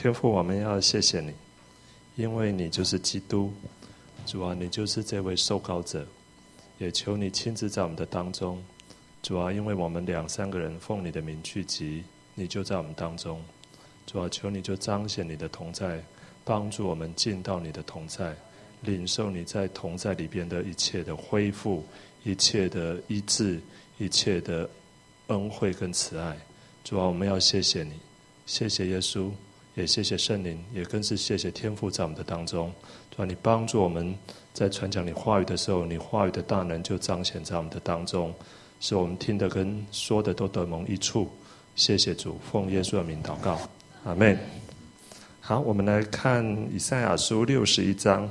天父，我们要谢谢你，因为你就是基督，主啊，你就是这位受膏者，也求你亲自在我们的当中，主啊，因为我们2、3个人奉你的名聚集，你就在我们当中，主啊，求你就彰显你的同在，帮助我们进到你的同在，领受你在同在里边的一切的恢复，一切的医治，一切的恩惠跟慈爱。主啊，我们要谢谢你，谢谢耶稣，也谢谢圣灵，也更是谢谢天父在我们的当中。主啊，你帮助我们在传讲你话语的时候，你话语的大能就彰显在我们的当中，使我们听的跟说的都得蒙益处。谢谢主，奉耶稣的名祷告，阿们。好，我们来看以赛亚书61章。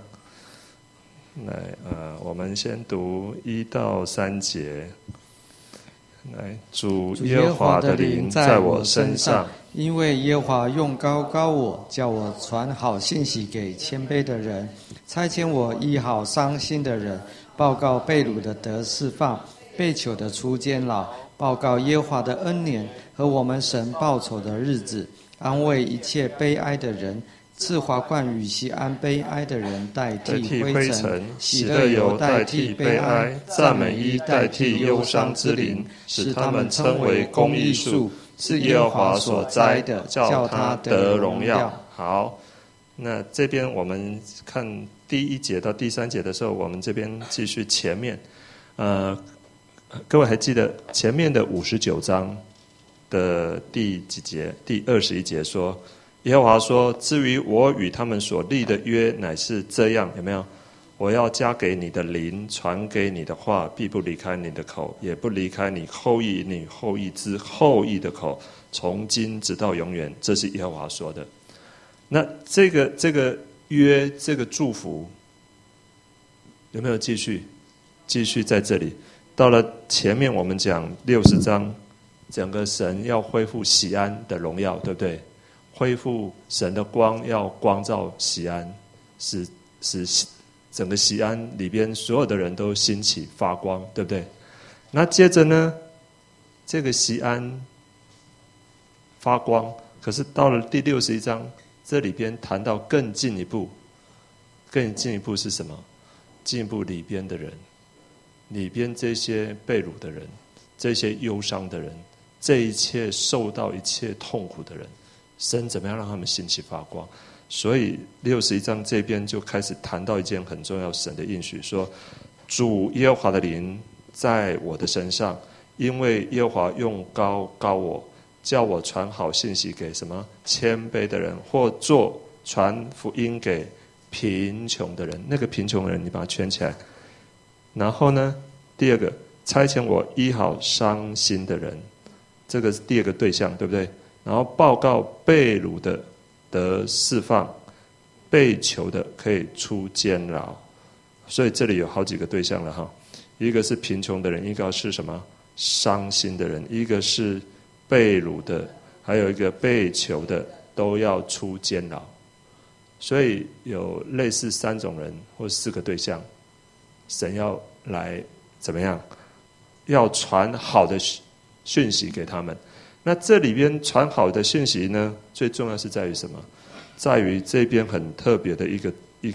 我们先读1到3节。来，主耶和华的灵在我身上， 因为耶和华用膏膏我，叫我传好信息给谦卑的人，差遣我医好伤心的人，报告被掳的得释放，被囚的出监牢，报告耶和华的恩年和我们神报仇的日子，安慰一切悲哀的人，赐华冠与其安悲哀的人代替灰尘，喜乐油代替悲哀，赞美衣代替忧伤之灵，使他们称为公义树，是耶和华所栽的，叫他得荣耀。 好，那这边我们看第1节到第3节的时候，我们这边继续前面。各位还记得前面的59章的第几节？第21节说，耶和华说，至于我与他们所立的约乃是这样，有没有？我要加给你的灵，传给你的话，必不离开你的口，也不离开你后裔你后裔之后裔的口，从今直到永远。这是耶和华说的。那这个约，这个祝福有没有继续在这里？到了前面我们讲60章，整个神要恢复锡安的荣耀，对不对？恢复神的光，要光照锡安，使整个锡安里边所有的人都兴起发光，对不对？那接着呢，这个锡安发光，可是到了第61章，这里边谈到更进一步是什么？进一步里边的人，里边这些被掳的人，这些忧伤的人，这一切受到一切痛苦的人，神怎么样让他们兴起发光？所以61章这边就开始谈到一件很重要神的应许，说主耶和华的灵在我的身上，因为耶和华用膏膏我，叫我传好信息给什么？谦卑的人，或做传福音给贫穷的人。那个贫穷的人你把它圈起来。然后呢，第2个，差遣我医好伤心的人，这个是第2个对象，对不对？然后报告被掳的得释放，被囚的可以出监牢。所以这里有好几个对象了哈，一个是贫穷的人，一个是什么？伤心的人，一个是被掳的，还有一个被囚的，都要出监牢。所以有类似3种人或4个对象，神要来怎么样？要传好的讯息给他们。那这里边传好的讯息呢，最重要是在于什么？在于这边很特别的一个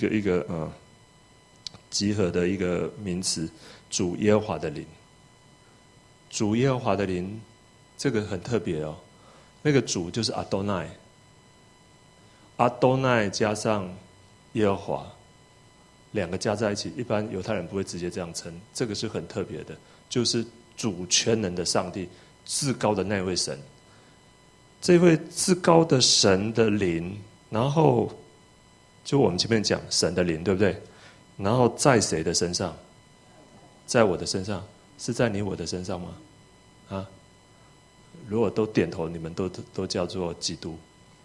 集合的一个名词，主耶和华的灵。主耶和华的灵，这个很特别哦。那个主就是阿多奈，阿多奈加上耶和华，2个加在一起，一般犹太人不会直接这样称，这个是很特别的，就是主全能的上帝，至高的那位神，这位至高的神的灵，然后就我们前面讲神的灵，对不对？然后在谁的身上？在我的身上，是在你我的身上吗？啊？如果都点头，你们都叫做基督。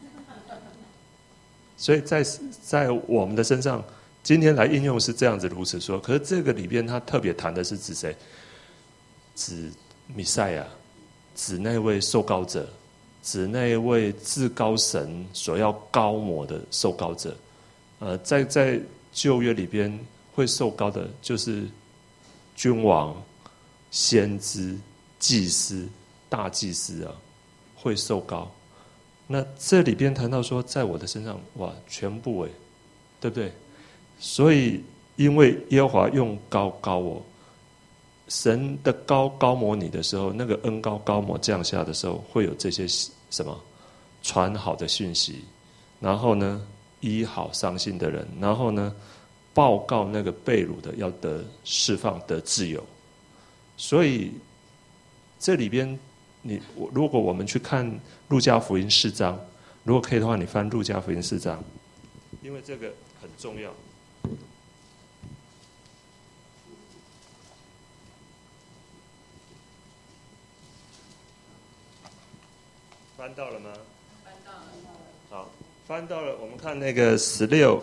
所以在我们的身上，今天来应用是这样子如此说。可是这个里边他特别谈的是指谁？指弥赛亚，指那位受膏者，指那位至高神所要膏抹的受膏者。在旧约里边会受膏的，就是君王、先知、祭司、大祭司啊，会受膏。 那这里边谈到说，在我的身上，哇，全部对不对？所以因为耶和华用膏膏我，神的膏膏抹你的时候，那个恩膏膏抹降下的时候，会有这些什么传好的讯息，然后呢，医好伤心的人，然后呢，报告那个被掳的要得释放得自由。所以这里边如果我们去看路加福音4章，如果可以的话，你翻路加福音4章，因为这个很重要。翻到了吗？翻到了。好，翻到了。我们看那个18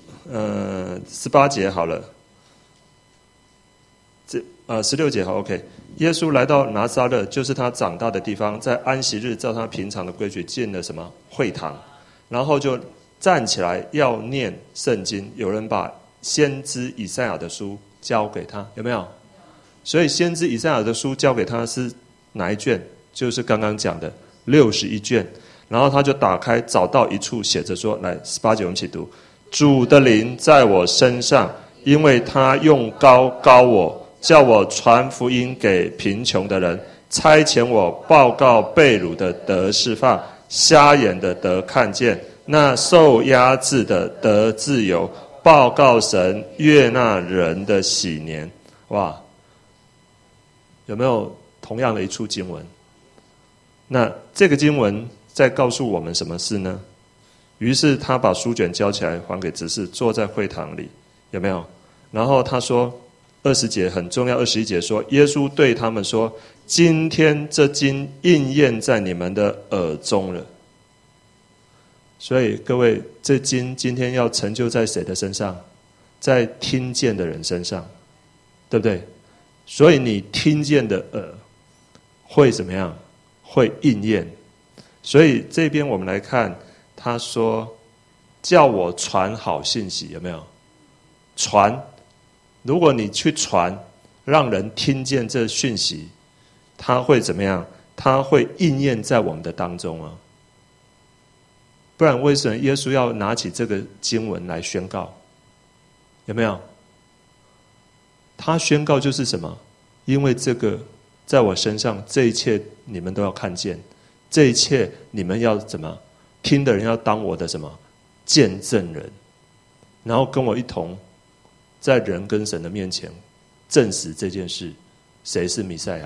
节好了。16节好 ，OK。耶稣来到拿撒勒，就是他长大的地方，在安息日照他平常的规矩进了什么会堂，然后就站起来要念圣经。有人把先知以赛亚的书交给他，有没有？所以先知以赛亚的书交给他是哪一卷？就是刚刚讲的61卷。然后他就打开，找到一处写着说：“来，18节我们一起读。主的灵在我身上，因为他用膏膏我，叫我传福音给贫穷的人，差遣我报告被掳的得释放，瞎眼的得看见，那受压制的得自由，报告神悦纳人的喜年。”哇，有没有同样的一处经文？那这个经文在告诉我们什么事呢？于是他把书卷交起来还给执事，坐在会堂里，有没有？然后他说20节很重要，21节说，耶稣对他们说：“今天这经应验在你们的耳中了。”所以各位，这经今天要成就在谁的身上？在听见的人身上，对不对？所以你听见的耳会怎么样？会应验。所以这边我们来看，他说叫我传好信息，有没有？传，如果你去传，让人听见这讯息，他会怎么样？他会应验在我们的当中啊。不然为什么耶稣要拿起这个经文来宣告？有没有？他宣告就是什么？因为这个在我身上，这一切你们都要看见，这一切你们要怎么听的人要当我的什么见证人，然后跟我一同在人跟神的面前证实这件事。谁是弥赛亚？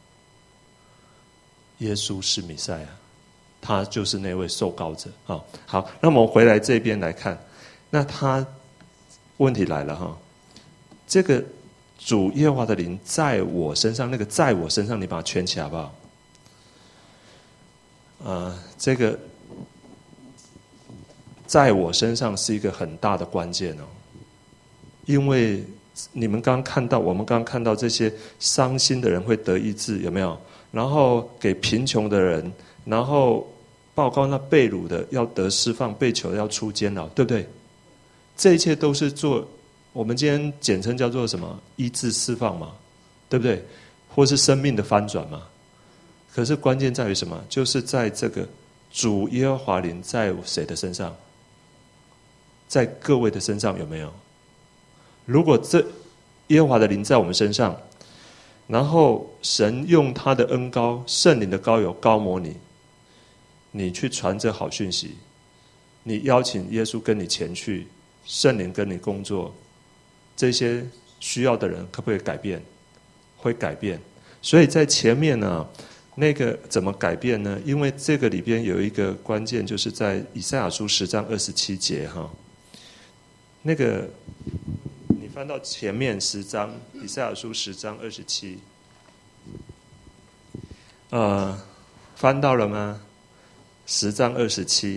耶稣是弥赛亚，他就是那位受膏者。好，那么我们回来这边来看，那他问题来了哈，这个主耶和华的灵在我身上，那个在我身上，你把它圈起来好不好？这个在我身上是一个很大的关键哦，因为你们刚看到，我们刚看到这些伤心的人会得医治，有没有？然后给贫穷的人，然后报告那被掳的要得释放，被囚的要出监牢，对不对？这一切都是做我们今天简称叫做什么？医治释放嘛，对不对？或是生命的翻转嘛。可是关键在于什么？就是在这个主耶和华灵在谁的身上？在各位的身上有没有？如果这耶和华的灵在我们身上，然后神用他的恩膏、圣灵的膏油膏抹你，你去传这好讯息，你邀请耶稣跟你前去，圣灵跟你工作，这些需要的人可不可以改变？会改变。所以在前面呢，那个怎么改变呢？因为这个里边有一个关键，就是在以赛亚书10章27节哈。那个你翻到前面10章，以赛亚书10章27，翻到了吗？10章27，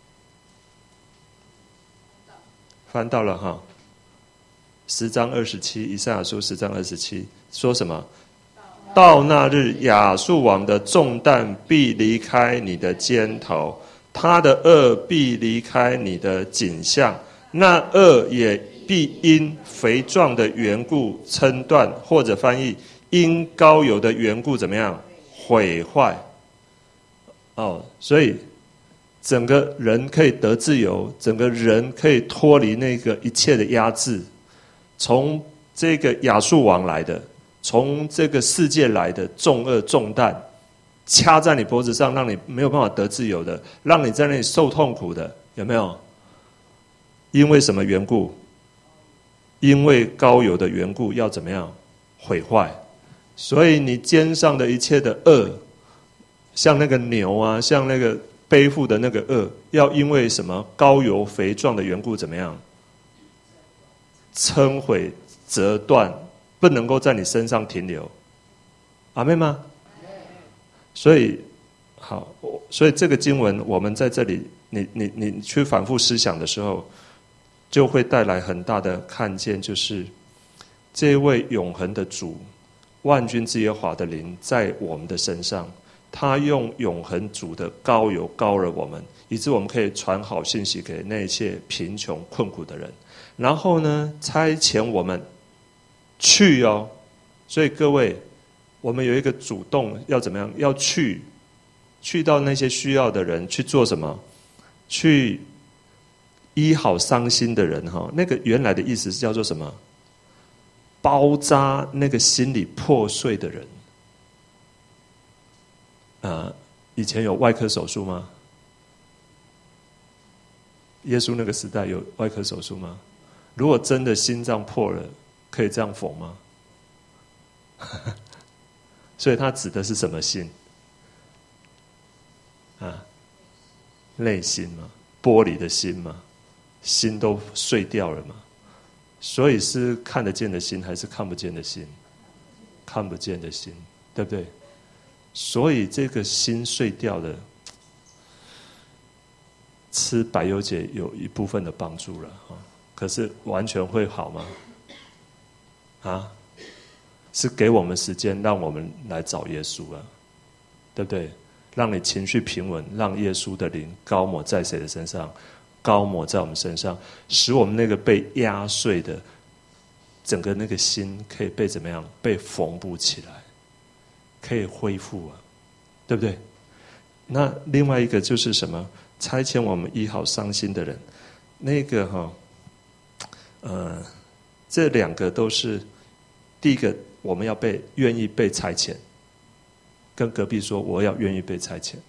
翻到了哈。10章27，以赛亚书10章27说什么？到那日，亚述王的重担必离开你的肩头，他的恶必离开你的颈项，那恶也必因肥壮的缘故撑断，或者翻译因膏油的缘故怎么样毁坏？所以整个人可以得自由，整个人可以脱离那个一切的压制，从这个亚述王来的，从这个世界来的重恶重担，掐在你脖子上，让你没有办法得自由的，让你在那里受痛苦的，有没有？因为什么缘故？因为膏油的缘故，要怎么样？毁坏。所以你肩上的一切的恶，像那个牛啊，像那个背负的那个恶，要因为什么膏油肥壮的缘故，怎么样？称毁、折断，不能够在你身上停留。阿们吗？所以好，所以这个经文，我们在这里，你去反复思想的时候，就会带来很大的看见，就是这位永恒的主，万军之耶和华的灵在我们的身上，他用永恒主的膏油膏了我们，以致我们可以传好信息给那些贫穷困苦的人。然后呢，差遣我们去哦。所以各位，我们有一个主动要怎么样？要去到那些需要的人去做什么？去医好伤心的人哈。那个原来的意思是叫做什么？包扎那个心里破碎的人。以前有外科手术吗？耶稣那个时代有外科手术吗？如果真的心脏破了，可以这样缝吗？所以它指的是什么心？内心嘛，玻璃的心嘛，心都碎掉了嘛。所以是看得见的心还是看不见的心？看不见的心，对不对？所以这个心碎掉了，吃百忧解有一部分的帮助了哈。可是完全会好吗？是给我们时间，让我们来找耶稣啊，对不对？让你情绪平稳，让耶稣的灵膏抹在谁的身上？膏抹在我们身上，使我们那个被压碎的整个那个心可以被怎么样？被缝补起来，可以恢复啊，对不对？那另外一个就是什么？差遣我们医好伤心的人，那个这两个都是第一个，我们要愿意被差遣。跟隔壁说，我要愿意被差遣。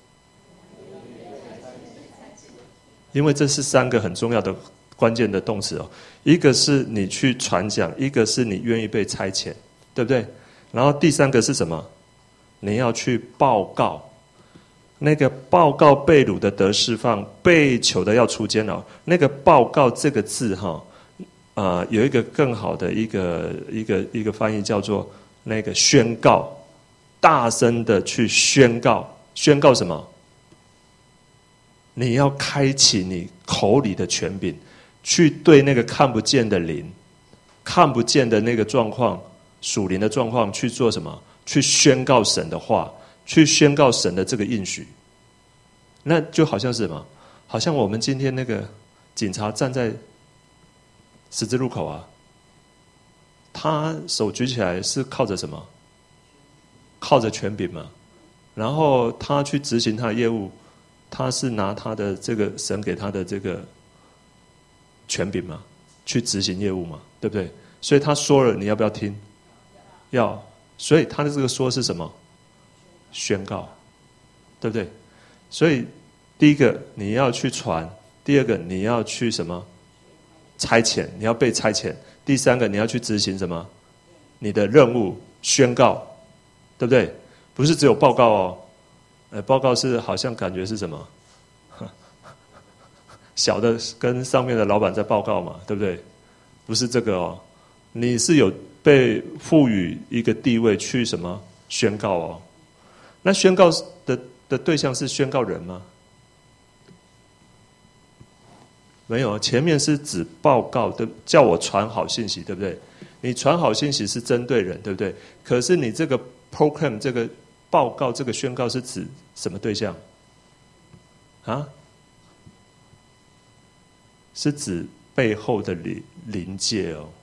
因为这是三个很重要的关键的动词哦，一个是你去传讲，一个是你愿意被差遣，对不对？然后第三个是什么？你要去报告，那个报告被掳的得释放，被囚的要出监牢。那个报告这个字有一个更好的一个翻译叫做那个宣告，大声的去宣告，宣告什么？你要开启你口里的权柄，去对那个看不见的灵、看不见的那个状况、属灵的状况去做什么？去宣告神的话，去宣告神的这个应许。那就好像是什么？好像我们今天那个警察站在十字路口啊，他手举起来是靠着什么？靠着权柄嘛。然后他去执行他的业务，他是拿他的这个神给他的这个权柄嘛，去执行业务嘛，对不对？所以他说了，你要不要听？要。所以他的这个说是什么？宣告，对不对？所以第一个你要去传，第二个你要去什么？差遣，你要被差遣。第三个你要去执行什么？你的任务宣告，对不对？不是只有报告哦。报告是好像感觉是什么？小的跟上面的老板在报告嘛，对不对？不是这个哦，你是有被赋予一个地位去什么宣告哦？那宣告的对象是宣告人吗？没有，前面是指报告的，叫我传好信息，对不对？你传好信息是针对人，对不对？可是你这个 proclaim 这个报告这个宣告是指什么对象？是指背后的灵界哦。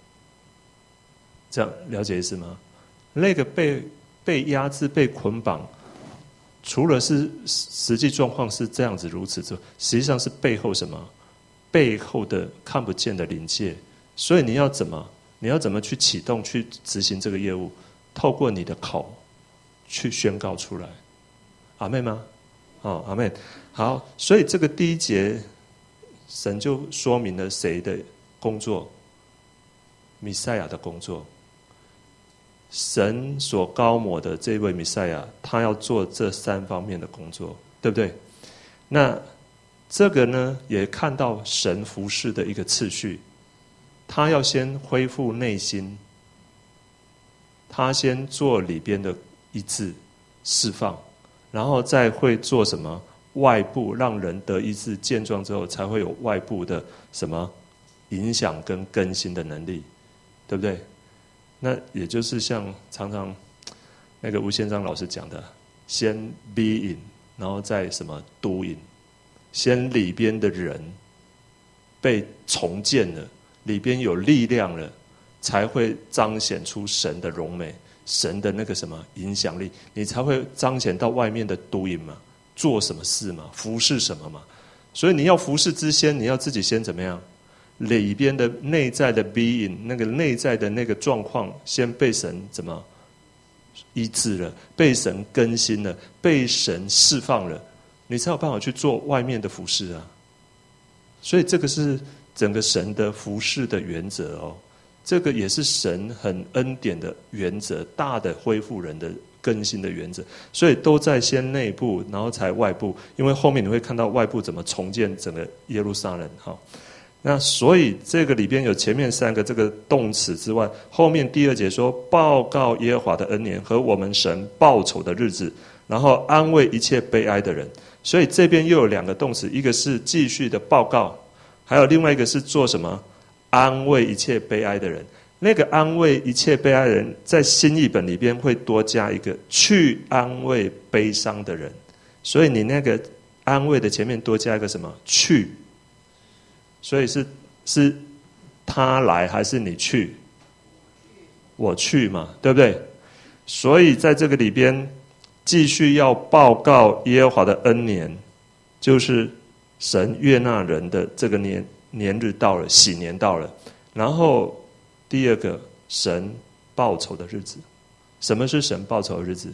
这样了解意思吗？那个被压制、被捆绑， 除了是实际状况是这样子如此之外，实际上是背后什么？背后的看不见的临界。所以你要怎么去启动去执行这个业务？透过你的口去宣告出来。阿妹吗？哦，阿妹。好，所以这个第一节神就说明了谁的工作？弥赛亚的工作。神所高抹的这位弥赛亚，他要做这3方面的工作，对不对？那这个呢，也看到神服事的一个次序。他要先恢复内心，他先做里边的医治释放，然后再会做什么外部，让人得医治健壮之后，才会有外部的什么影响跟更新的能力，对不对？那也就是像常常那个吴先生老师讲的，先 be in， 然后再什么 do in， 先里边的人被重建了，里边有力量了，才会彰显出神的荣美，神的那个什么影响力，你才会彰显到外面的 doing 嘛，做什么事嘛，服侍什么嘛。所以你要服侍之先，你要自己先怎么样？里边的内在的 being， 那个内在的那个状况，先被神怎么医治了，被神更新了，被神释放了，你才有办法去做外面的服侍啊。所以这个是整个神的服侍的原则哦，这个也是神很恩典的原则，大的恢复人的更新的原则。所以都在先内部，然后才外部，因为后面你会看到外部怎么重建整个耶路撒冷哈。那所以这个里边有前面3个这个动词之外，后面第2节说报告耶和华的恩年和我们神报仇的日子，然后安慰一切悲哀的人。所以这边又有2个动词，一个是继续的报告，还有另外一个是做什么？安慰一切悲哀的人。那个安慰一切悲哀的人，在新译本里边会多加一个去安慰悲伤的人。所以你那个安慰的前面多加一个什么？去。所以是他来还是你去？我去嘛，对不对？所以在这个里边继续要报告耶和华的恩年，就是神悦纳人的这个年日到了，喜年到了。然后第2个，神报仇的日子。什么是神报仇的日子？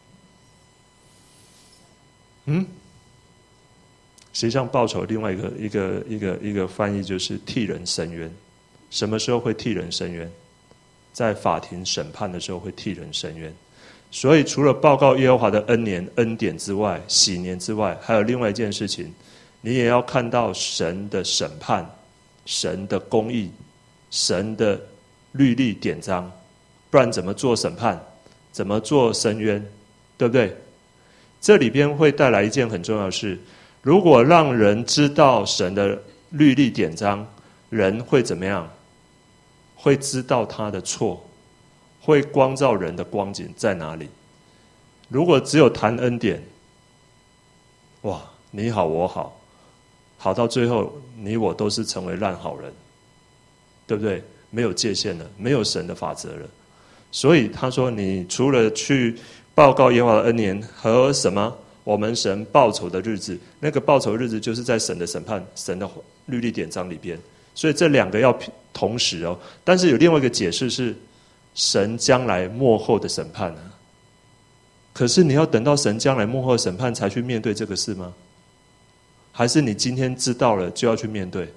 实际上报仇另外一个翻译就是替人伸冤。什么时候会替人伸冤？在法庭审判的时候会替人伸冤。所以除了报告耶和华的恩年恩典之外，喜年之外，还有另外一件事情，你也要看到神的审判，神的公义，神的律例典章，不然怎么做审判，怎么做伸冤，对不对？这里边会带来一件很重要的事，如果让人知道神的律例典章，人会怎么样？会知道他的错，会光照人的光景在哪里。如果只有谈恩典，哇，你好我好，好到最后你我都是成为烂好人，对不对？没有界限了，没有神的法则了。所以他说，你除了去报告耶和华的恩年和什么我们神报仇的日子，那个报仇的日子就是在神的审判，神的律例典章里边。所以这2个要同时哦。但是有另外一个解释是，神将来末后的审判啊。可是你要等到神将来末后的审判才去面对这个事吗？还是你今天知道了就要去面对？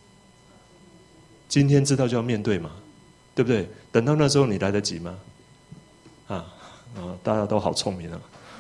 今天知道就要面对嘛，对不对？等到那时候你来得及吗？大家都好聪明啊。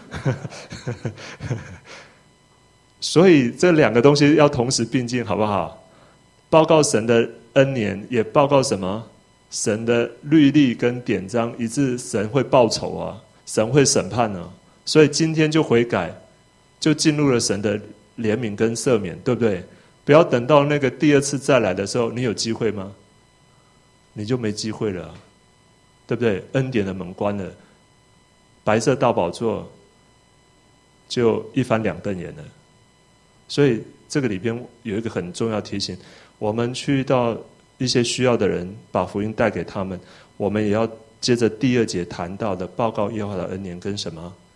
所以这2个东西要同时并进，好不好？报告神的恩年，也报告什么？神的律例跟典章，以致神会报仇啊，神会审判啊。所以今天就悔改，就进入了神的怜悯跟赦免，对不对？不要等到那个第2次再来的时候，你有机会吗？你就没机会了，对不对？恩典的门关了，白色大宝座就一翻2瞪眼了。所以这个里边有一个很重要提醒，我们去到一些需要的人，把福音带给他们，我们也要接着第2节谈到的报告耶和华的恩年跟什么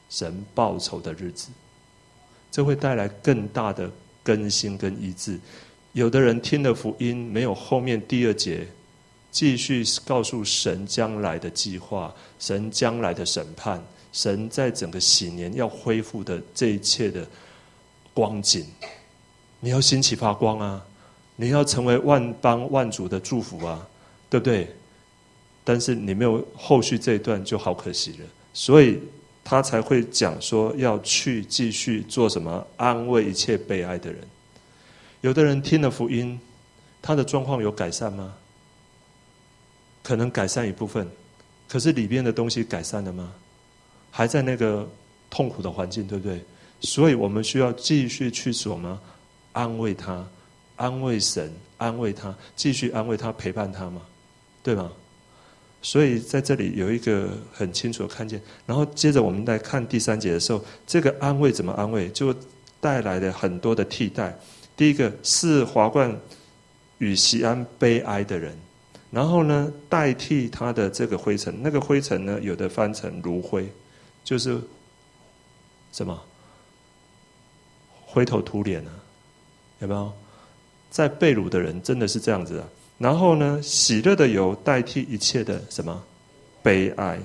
神报仇的日子。这会带来更大的更新跟医治。有的人听了福音，没有后面第2节继续告诉神将来的计划，神将来的审判，神在整个禧年要恢复的这一切的光景。你要兴起发光啊，你要成为万邦万族的祝福啊，对不对？但是你没有后续这一段就好可惜了，所以他才会讲说要去继续做什么？安慰一切悲哀的人。有的人听了福音，他的状况有改善吗？可能改善一部分，可是里边的东西改善了吗？还在那个痛苦的环境，对不对？所以我们需要继续去什么？安慰他，安慰神，安慰他，继续安慰他，陪伴他嘛，对吗？所以在这里有一个很清楚的看见。然后接着我们来看第3节的时候，这个安慰怎么安慰，就带来了很多的替代。第一个是华冠与锡安悲哀的人，然后呢代替他的这个灰尘，那个灰尘呢有的翻成炉灰，就是什么灰头土脸啊，有没有？在被掳的人真的是这样子啊。然后呢，喜乐的油代替一切的什么悲哀，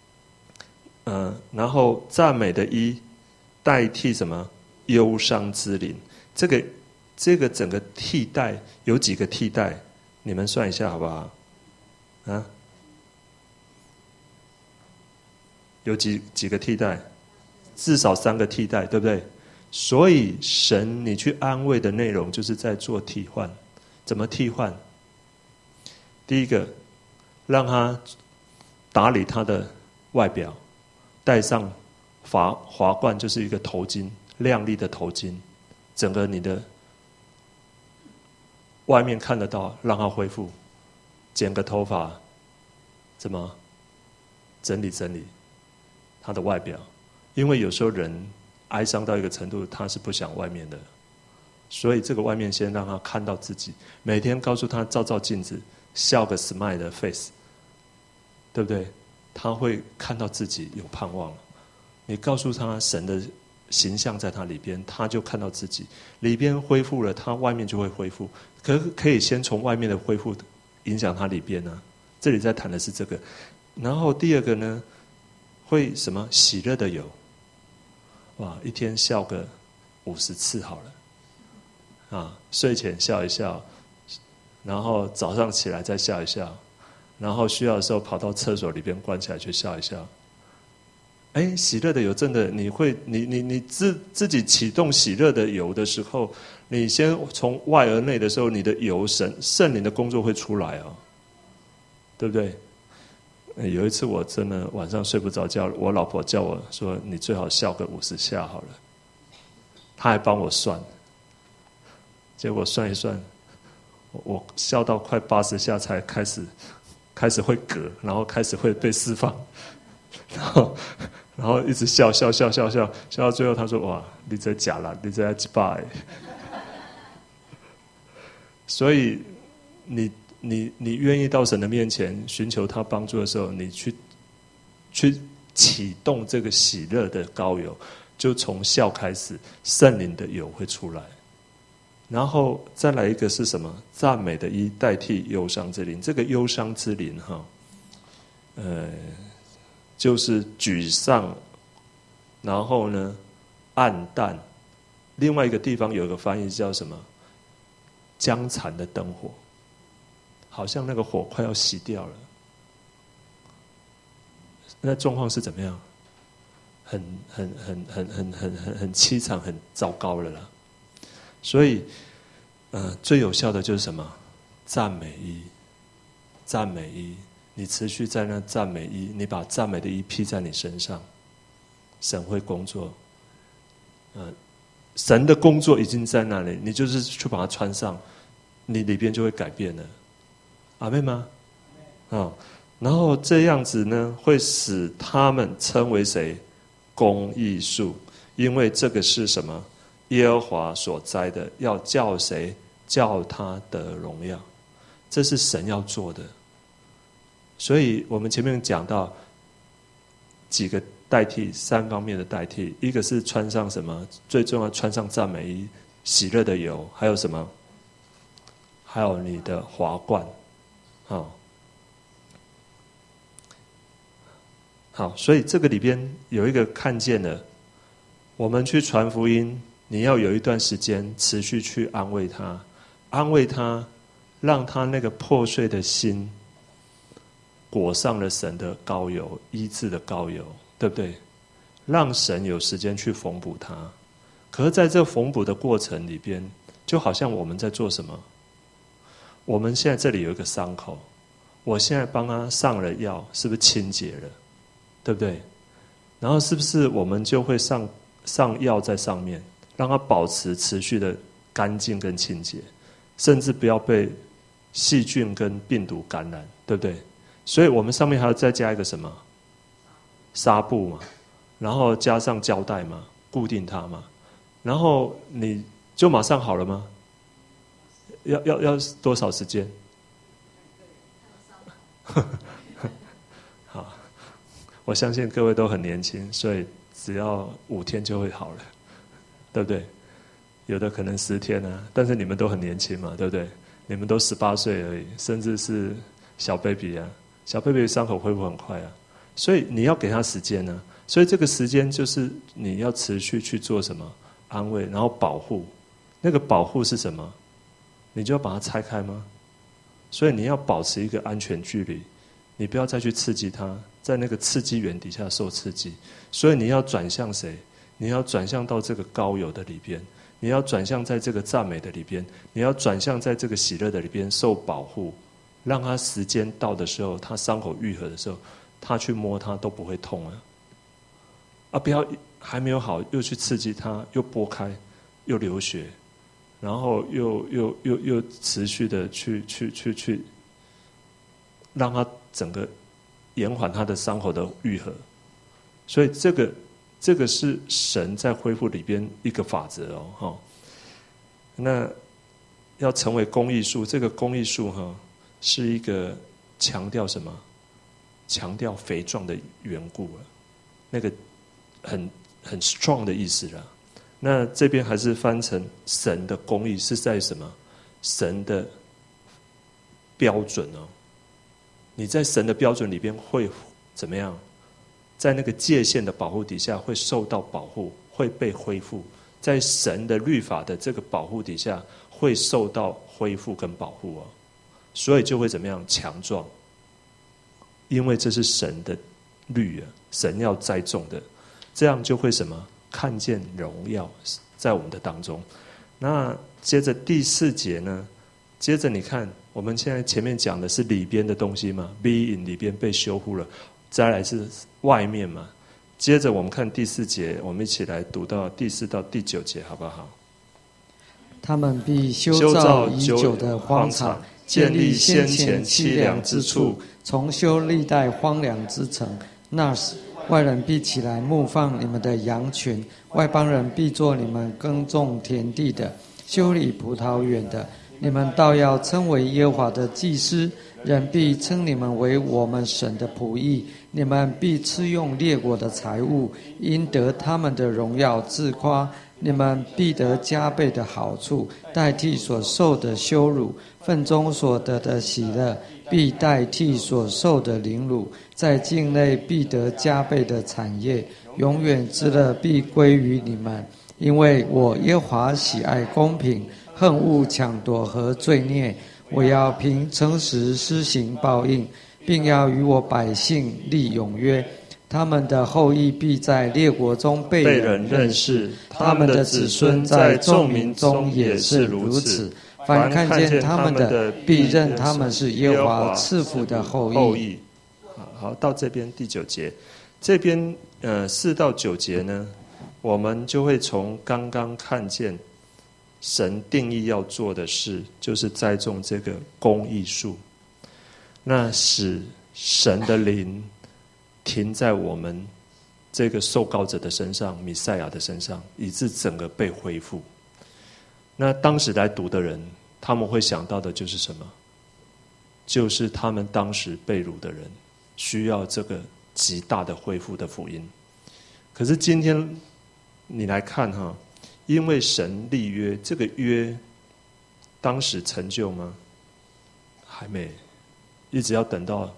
然后赞美的衣代替什么忧伤之灵。这个整个替代有几个替代？你们算一下好不好？啊，有几个替代？至少3个替代，对不对？所以神你去安慰的内容就是在做替换。怎么替换？第一个，让他打理他的外表，戴上华冠，就是一个头巾，亮丽的头巾，整个你的外面看得到，让他恢复，剪个头发，怎么整理整理他的外表？因为有时候人哀伤到一个程度，他是不想外面的，所以这个外面先让他看到自己，每天告诉他照镜子，笑个 smile 的 face， 对不对？他会看到自己有盼望。你告诉他神的形象在他里边，他就看到自己里边恢复了，他外面就会恢复。可以先从外面的恢复影响他里边啊。这里在谈的是这个。然后第2个呢，会什么喜乐的油，哇，一天笑个50次好了，啊，睡前笑一笑，然后早上起来再笑一笑，然后需要的时候跑到厕所里边关起来去笑一笑。哎，喜乐的油真的，你自己启动喜乐的油的时候，你先从外而内的时候，你的油圣灵的工作会出来啊，对不对？有一次我真的晚上睡不着觉，我老婆叫我说你最好笑个50下好了，她还帮我算，结果算一算，我笑到快80下才开始会嗝，然后开始会被释放，然后一直笑到最后，他说哇，你这假了，你这几把。所以你愿意到神的面前寻求他帮助的时候，你去启动这个喜乐的膏油，就从笑开始，圣灵的油会出来。然后再来一个是什么？赞美的衣代替忧伤之灵。这个忧伤之灵哈，就是沮丧，然后呢暗淡。另外一个地方有一个翻译叫什么？将残的灯火，好像那个火快要熄掉了。那状况是怎么样？很凄惨，很糟糕了啦。所以，最有效的就是什么？赞美衣，赞美衣。你持续在那赞美衣，你把赞美的衣披在你身上，神会工作。神的工作已经在那里，你就是去把它穿上，你里边就会改变了。阿们吗？然后这样子呢，会使他们称为谁？公义树，因为这个是什么？耶和华所栽的，要叫谁？叫他得荣耀。这是神要做的。所以我们前面讲到几代替三方面的代替，一个是穿上什么？最重要穿上赞美衣，喜乐的油，还有什么？还有你的华冠，好，所以这个里边有一个看见了，我们去传福音，你要有一段时间持续去安慰他，安慰他，让他那个破碎的心裹上了神的膏油，医治的膏油，对不对？让神有时间去缝补他。可是在这缝补的过程里边，就好像我们在做什么？我们现在这里有一个伤口，我现在帮他上了药，是不是清洁了？对不对？然后是不是我们就会上药在上面，让它保持持续的干净跟清洁，甚至不要被细菌跟病毒感染，对不对？所以我们上面还要再加一个什么？纱布嘛，然后加上胶带嘛，固定它嘛，然后你就马上好了吗？要多少时间？好，我相信各位都很年轻，所以只要5天就会好了，对不对？有的可能10天啊，但是你们都很年轻嘛，对不对？你们都18岁而已，甚至是小 baby 啊，小 baby 伤口恢复很快啊，所以你要给他时间呢。所以这个时间就是你要持续去做什么？安慰，然后保护。那个保护是什么？你就要把它拆开吗？所以你要保持一个安全距离，你不要再去刺激它，在那个刺激源底下受刺激。所以你要转向谁？你要转向到这个膏油的里边，你要转向在这个赞美的里边，你要转向在这个喜乐的里边受保护，让他时间到的时候，他伤口愈合的时候，他去摸它都不会痛啊！不要还没有好又去刺激它，又剥开，又流血。然后又持续的去让它整个延缓它的伤口的愈合，所以这个是神在恢复里边一个法则哦，那要成为公益树，这个公益树是一个强调什么？强调肥壮的缘故了，那个很 strong 的意思啦。那这边还是翻成神的公义是在什么？神的标准哦。你在神的标准里边会怎么样？在那个界限的保护底下会受到保护，会被恢复。在神的律法的这个保护底下会受到恢复跟保护哦。所以就会怎么样？强壮。因为这是神的律啊，神要栽种的，这样就会什么？看见荣耀在我们的当中。那接着第4节呢？接着你看，我们现在前面讲的是里边的东西嘛 ，be in 里边被修复了，再来是外面嘛。接着我们看第4节，我们一起来读到第4到第9节，好不好？ 他们必修造已久的荒场，建立先前凄凉之处，重修历代荒凉之城。那时外人必起来牧放你们的羊群，外邦人必做你们耕种田地的、修理葡萄园的。你们倒要称为耶和华的祭司，人必称你们为我们神的仆役。你们必吃用列国的财物，因得他们的荣耀自夸。你们必得加倍的好处，代替所受的羞辱，份中所得的喜乐，必代替所受的凌辱。在境内必得加倍的产业，永远之乐必归于你们。因为我耶和华喜爱公平，恨恶抢夺和罪孽。我要凭诚实施行报应，并要与我百姓立永约。他们的后裔必在列国中被人认识，他们的子孙在众民中也是如此。凡看见他们的，必认他们是耶和华赐福的后裔。 好，到这边第9节，这边4到9节呢，我们就会从刚刚看见神定义要做的事，就是栽种这个公义树，那使神的灵停在我们这个受膏者的身上，弥赛亚的身上，以致整个被恢复。那当时来读的人，他们会想到的就是什么？就是他们当时被掳的人需要这个极大的恢复的福音。 可是今天你来看哈，因为神立约，这个约当时成就吗？还没，一直要等到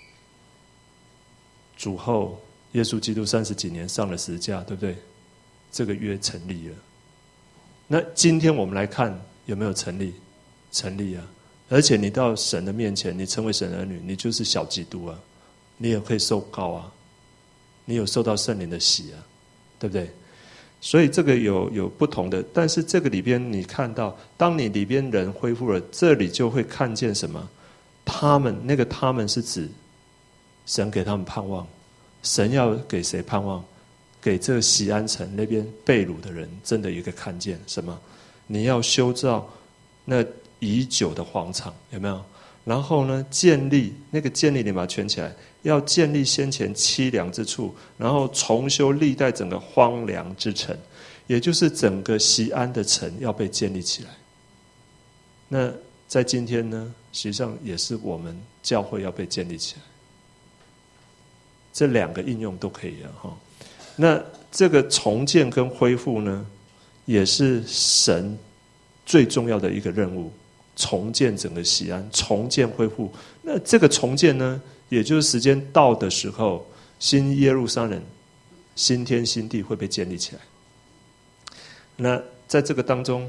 主后耶稣基督30几年上了十字架，对不对？这个约成立了。那今天我们来看有没有成立？成立啊！而且你到神的面前，你成为神的儿女，你就是小基督啊，你也可以受膏啊，你有受到圣灵的洗啊，对不对？所以这个有不同的，但是这个里边你看到，当你里边人恢复了，这里就会看见什么？他们是指神给他们盼望，神要给谁盼望？给这西安城那边被掳的人，真的有一个看见什么？你要修造那已久的荒场，有没有？然后呢，建立那个建立，你把它圈起来，要建立先前凄凉之处，然后重修历代整个荒凉之城，也就是整个西安的城要被建立起来。那在今天呢，实际上也是我们教会要被建立起来，这两个应用都可以啊哈。那这个重建跟恢复呢，也是神最重要的一个任务，重建整个西安，重建恢复。那这个重建呢，也就是时间到的时候，新耶路撒冷、新天新地会被建立起来。那在这个当中，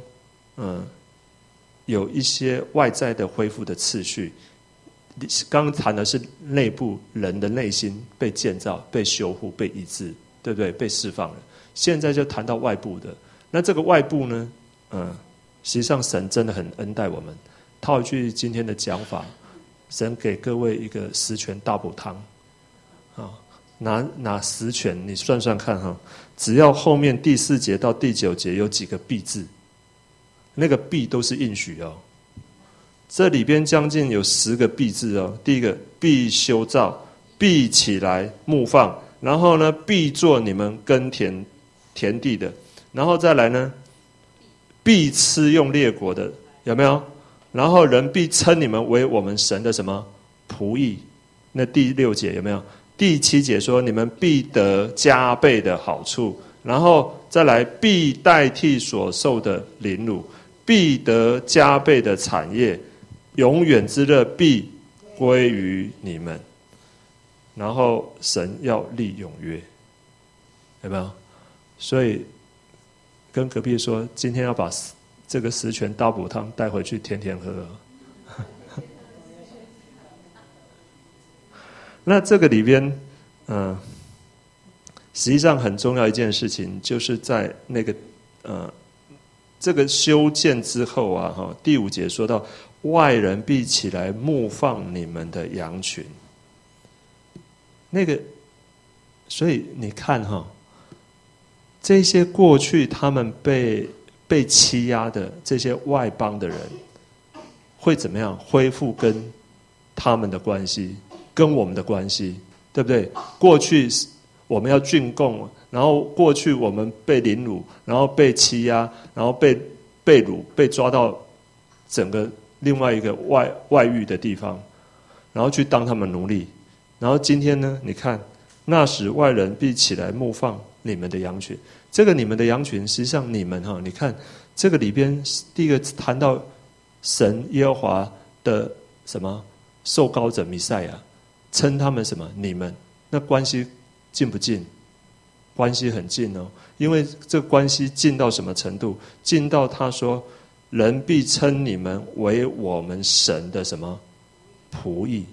有一些外在的恢复的次序。刚谈的是内部人的内心被建造、被修复、被医治，对不对？被释放了。现在就谈到外部的。那这个外部呢，实际上神真的很恩待我们。套一句今天的讲法，神给各位一个十全大补汤啊，拿十全，你算算看哈，只要后面第4节到第9节有几个必字，那个必都是应许哦。这里边将近有10个必字哦。第一个，必修造，必起来牧放，然后呢，必做你们耕田地的，然后再来呢，必吃用列国的，有没有？然后人必称你们为我们神的什么仆役？那第6节有没有？第7节说你们必得加倍的好处，然后再来必代替所受的凌辱，必得加倍的产业，永远之乐必归于你们。然后神要立永约，有没有？所以跟隔壁说，今天要把这个十全大补汤带回去天天喝。那这个里边，实际上很重要一件事情，就是在那个这个修建之后啊，第5节说到，外人必起来牧放你们的羊群。那个，所以你看哈，这些过去他们被欺压的这些外邦的人，会怎么样恢复跟他们的关系，跟我们的关系，对不对？过去我们要进贡，然后过去我们被凌辱，然后被欺压，然后被掳，被抓到整个另外一个外域的地方，然后去当他们奴隶。然后今天呢，你看，那时外人必起来牧放你们的羊群。这个你们的羊群，实际上你们你看这个里边第一个谈到神耶和华的什么受膏者弥赛亚，称他们什么你们，那关系近不近？关系很近哦，因为这个关系近到什么程度？近到他说，人必称你们为我们神的什么仆役。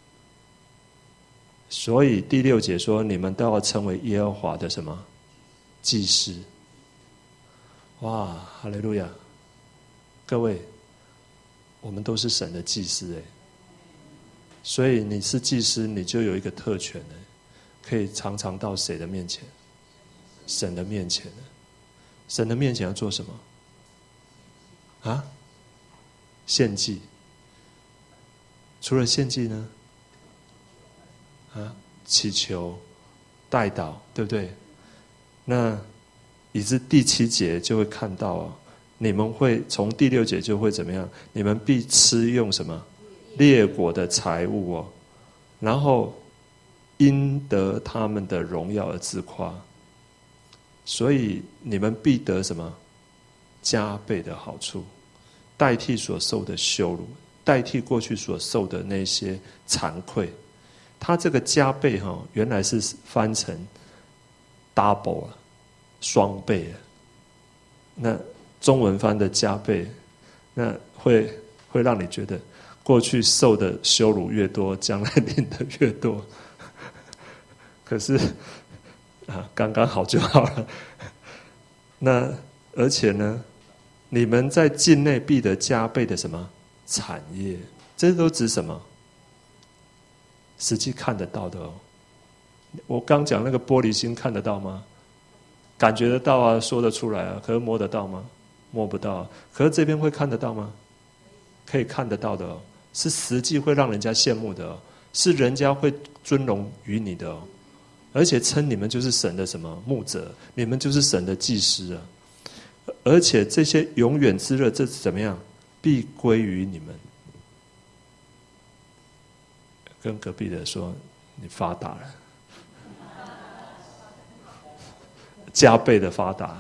所以第6节说，你们都要称为耶和华的什么祭司。哇，哈利路亚！各位，我们都是神的祭司哎，所以你是祭司，你就有一个特权哎，可以常常到谁的面前？神的面前。神的面前要做什么？啊？献祭。除了献祭呢？祈求、代祷，对不对？那以致第7节就会看到你们会从第6节就会怎么样？你们必吃用什么列国的财物然后因得他们的荣耀而自夸。 所以你们必得什么？加倍的好处，代替所受的羞辱，代替过去所受的那些惭愧。他这个加倍原来是翻成 double 了，双倍了。那中文翻的加倍，那会让你觉得过去受的羞辱越多，将来领的越多。可是刚刚好就好了。那而且呢，你们在境内必得加倍的什么产业？这都指什么？实际看得到的哦。我刚讲那个玻璃心看得到吗？感觉得到啊，说得出来啊，可是摸得到吗？摸不到啊。可是这边会看得到吗？可以看得到的哦，是实际会让人家羡慕的哦，是人家会尊荣于你的哦，而且称你们就是神的什么牧者，你们就是神的祭司啊。而且这些永远之乐，这是怎么样？必归于你们。跟隔壁的说，你发达了，加倍的发达。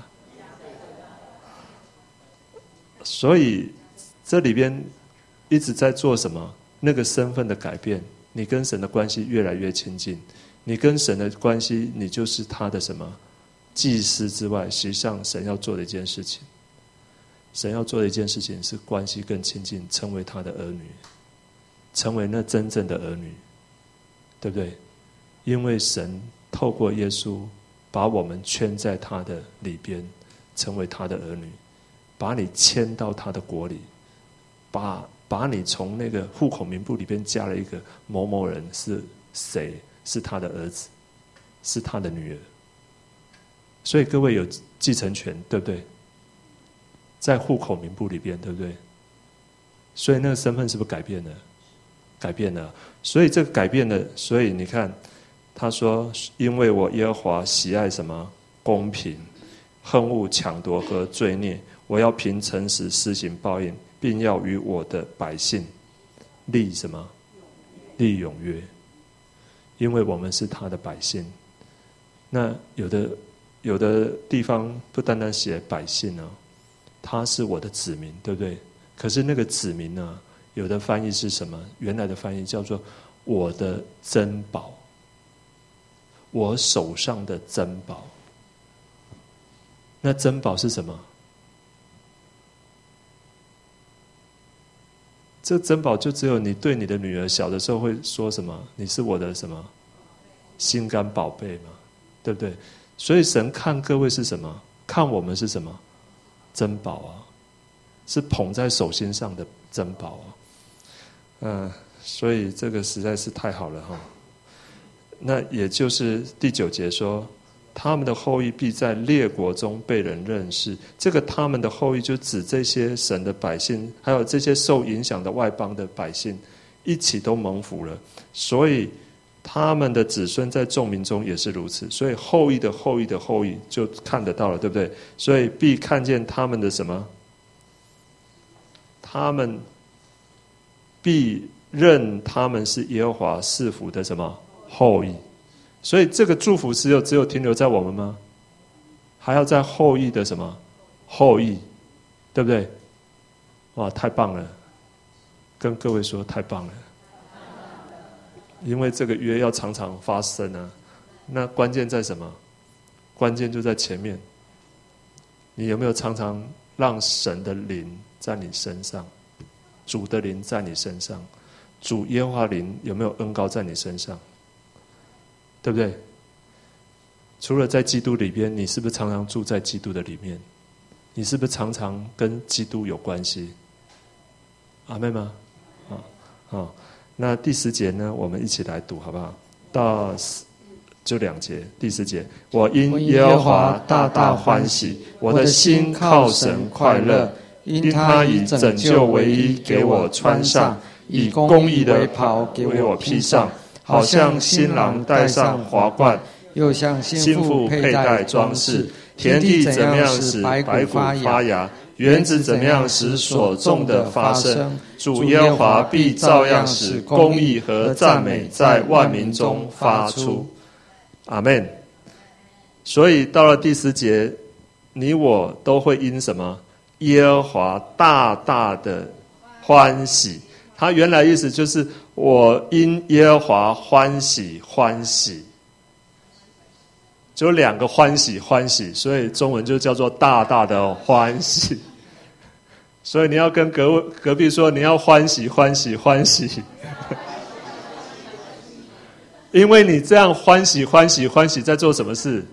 所以这里边一直在做什么？那个身份的改变，你跟神的关系越来越亲近。你跟神的关系，你就是他的什么祭司之外，实际上神要做的一件事情，神要做的一件事情是关系更亲近，成为他的儿女，成为那真正的儿女，对不对？因为神透过耶稣把我们圈在他的里边，成为他的儿女，把你迁到他的国里，把你从那个户口名簿里边加了一个某某人是谁，是他的儿子，是他的女儿。所以各位有继承权，对不对？在户口名簿里边，对不对？所以那个身份是不是改变了？改变了。所以这个改变了，所以你看他说，因为我耶和华喜爱什么？公平，恨恶抢夺和罪孽，我要凭诚实施行报应，并要与我的百姓立什么？立永约。因为我们是他的百姓。那有的地方不单单写百姓啊，他是我的子民，对不对？可是那个子民呢，有的翻译是什么？原来的翻译叫做我的珍宝，我手上的珍宝。那珍宝是什么？这珍宝就只有你对你的女儿小的时候会说什么？你是我的什么心肝宝贝嘛，对不对？所以神看各位是什么？看我们是什么？珍宝啊，是捧在手心上的珍宝啊。所以这个实在是太好了哈。那也就是第9节说，他们的后裔必在列国中被人认识。这个他们的后裔就指这些神的百姓，还有这些受影响的外邦的百姓，一起都蒙福了。所以他们的子孙在众民中也是如此。所以后裔的后裔的后裔就看得到了，对不对？所以必看见他们的什么？他们必认他们是耶和华赐福的什么后裔。所以这个祝福只有停留在我们吗？还要在后裔的什么后裔，对不对？哇，太棒了！跟各位说，太棒了！因为这个约要常常发生啊。那关键在什么？关键就在前面。你有没有常常让神的灵在你身上，主的灵在你身上，主耶和华灵有没有恩膏在你身上？对不对？除了在基督里边，你是不是常常住在基督的里面？你是不是常常跟基督有关系？阿们吗？好，那第10节呢，我们一起来读好不好？到就2节，第10节，我因耶和华大大欢喜，我的心靠神快乐，因他以拯救为衣给我穿上，以公义的袍给我披上，好像新郎戴上华冠， 又像新妇佩戴装饰。 田地怎么样使白骨发芽，园子怎么样使所种的发生，主耶和华必照样使公义和赞美在万民中发出。阿们。 所以到了第10节，你我都会因什么？耶和华大大的欢喜。他原来意思就是我因耶和华欢喜欢喜，就2个欢喜欢喜，所以中文就叫做大大的欢喜。所以你要跟隔壁说，你要欢喜欢喜欢喜，因为你这样欢喜欢喜欢喜，在做什么事？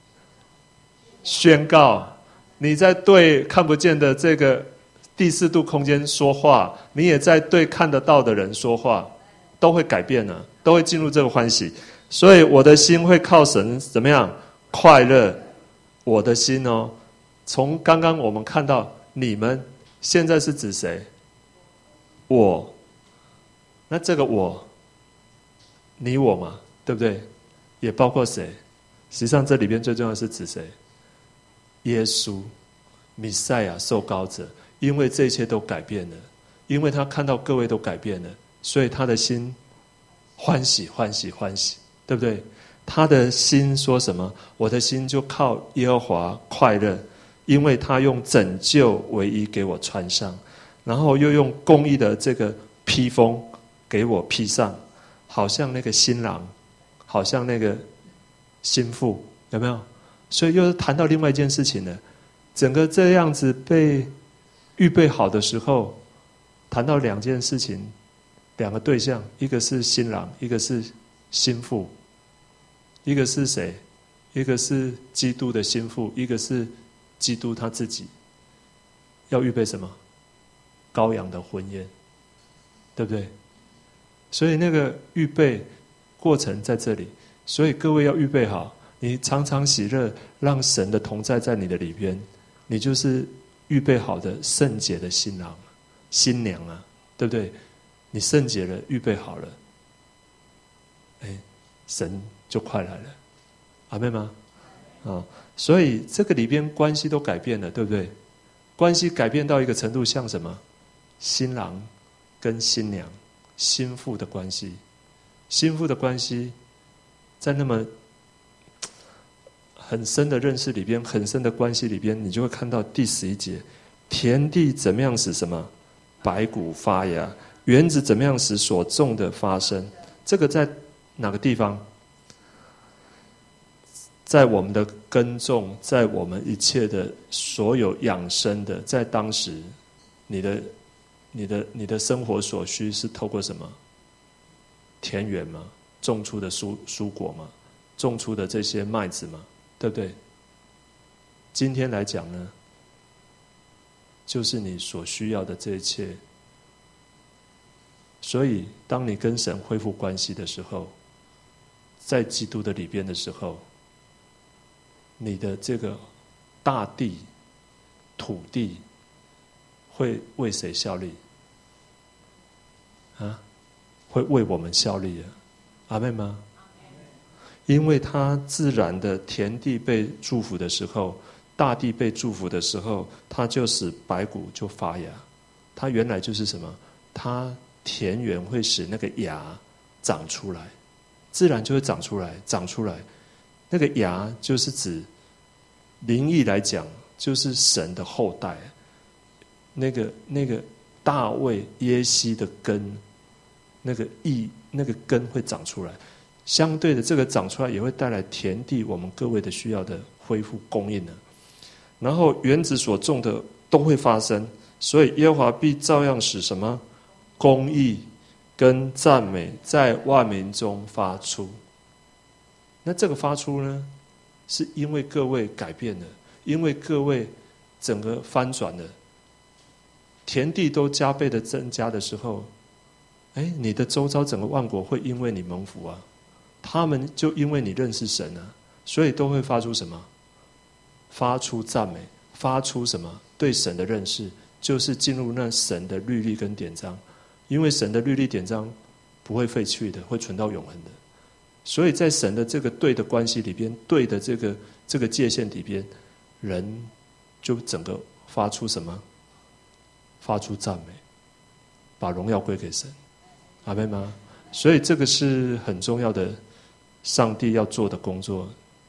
宣告你在对看不见的这个第4度空间说话，你也在对看得到的人说话，都会改变了，都会进入这个欢喜。所以我的心会靠神怎么样快乐？我的心哦，从刚刚我们看到你们，现在是指谁？我。那这个我，你我嘛，对不对？也包括谁？实际上这里边最重要的是指谁？耶稣，弥赛亚受膏者。因为这一切都改变了，因为他看到各位都改变了，所以他的心欢喜欢喜欢喜，对不对？他的心说什么？我的心就靠耶和华快乐，因为他用拯救唯一给我穿上，然后又用公义的这个披风给我披上，好像那个新郎，好像那个心腹，有没有？所以又谈到另外一件事情了，整个这样子被预备好的时候，谈到2件事情，2个对象，一个是新郎，一个是心腹。一个是谁？一个是基督的心腹，一个是基督他自己。要预备什么？羔羊的婚宴，对不对？所以那个预备过程在这里，所以各位要预备好，你常常喜乐，让神的同在在你的里边，你就是预备好的圣洁的新郎、新娘啊，对不对？你圣洁了，预备好了，神就快来了，阿们吗？所以这个里边关系都改变了，对不对？关系改变到一个程度，像什么？新郎跟新娘、心腹的关系，心腹的关系，在那么很深的认识里边，很深的关系里边，你就会看到第11节，田地怎么样使什么白骨发芽，园子怎么样使所种的发生。这个在哪个地方？在我们的耕种，在我们一切的所有养生的，在当时，你的生活所需是透过什么？田园嘛，种出的蔬果嘛，种出的这些麦子嘛，对不对？今天来讲呢，就是你所需要的这一切。所以，当你跟神恢复关系的时候，在基督的里边的时候，你的这个大地、土地会为谁效力？会为我们效力啊！阿们吗？因为它自然的田地被祝福的时候，大地被祝福的时候，它就使白骨就发芽。它原来就是什么？它田园会使那个芽长出来，自然就会长出来，长出来。那个芽就是指灵意来讲，就是神的后代。那个大卫耶西的根，那个根会长出来。相对的，这个长出来也会带来田地我们各位的需要的恢复供应了。然后园子所种的都会发生，所以耶和华必照样使什么公义跟赞美在万民中发出。那这个发出呢，是因为各位改变了，因为各位整个翻转了，田地都加倍的增加的时候，你的周遭整个万国会因为你蒙福啊，他们就因为你认识神啊，所以都会发出什么？发出赞美，发出什么？对神的认识，就是进入那神的律例跟典章，因为神的律例典章不会废去的，会存到永恒的。所以在神的这个对的关系里边，对的这个界限里边，人就整个发出什么？发出赞美，把荣耀归给神，阿们吗？所以这个是很重要的，上帝要做的工作。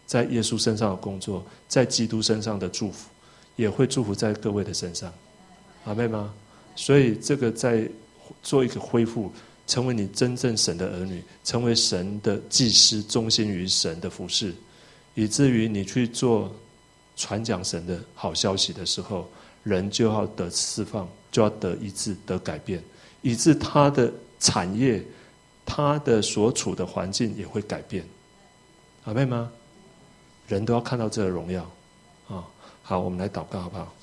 在耶稣身上的工作，在基督身上的祝福，也会祝福在各位的身上，阿们吗？所以这个在做一个恢复，成为你真正神的儿女，成为神的祭司，忠心于神的服事，以至于你去做传讲神的好消息的时候，人就要得释放，就要得医治，得改变，以致他的产业，他的所处的环境也会改变，阿们吗？人都要看到这个荣耀啊！好，我们来祷告好不好？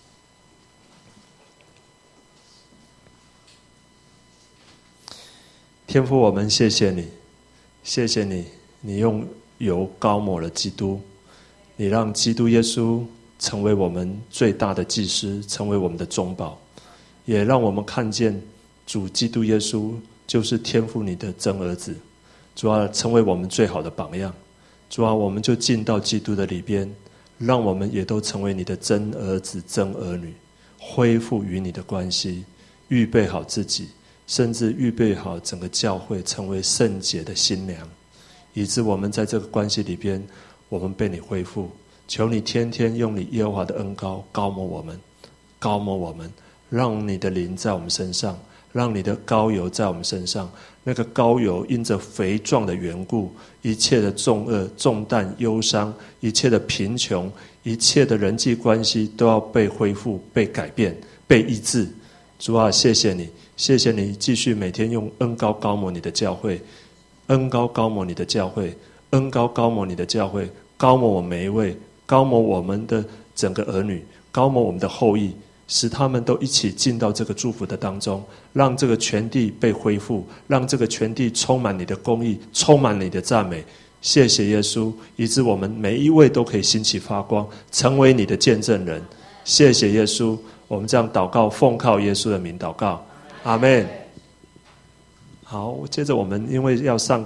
天父，我们谢谢你，谢谢你，你用油膏抹了基督，你让基督耶稣成为我们最大的祭司，成为我们的中保，也让我们看见主基督耶稣就是天父你的真儿子，主要成为我们最好的榜样。主啊，我们就进到基督的里边，让我们也都成为你的真儿子、真儿女，恢复与你的关系，预备好自己，甚至预备好整个教会，成为圣洁的新娘，以致我们在这个关系里边，我们被你恢复。求你天天用你耶和华的恩膏膏抹我们，膏抹我们，让你的灵在我们身上，让你的膏油在我们身上。那个膏油因着肥壮的缘故，一切的重恶、重担、忧伤，一切的贫穷，一切的人际关系都要被恢复、被改变、被医治。主啊，谢谢你，谢谢你继续每天用恩膏膏抹你的教会，恩膏膏抹你的教会，恩膏膏抹你的教会，膏抹我们每一位，膏抹我们的整个儿女，膏抹我们的后裔，使他们都一起进到这个祝福的当中，让这个全地被恢复，让这个全地充满你的公义，充满你的赞美。谢谢耶稣，以致我们每一位都可以兴起发光，成为你的见证人。谢谢耶稣，我们这样祷告，奉靠耶稣的名祷告，阿们。好，接着我们因为要上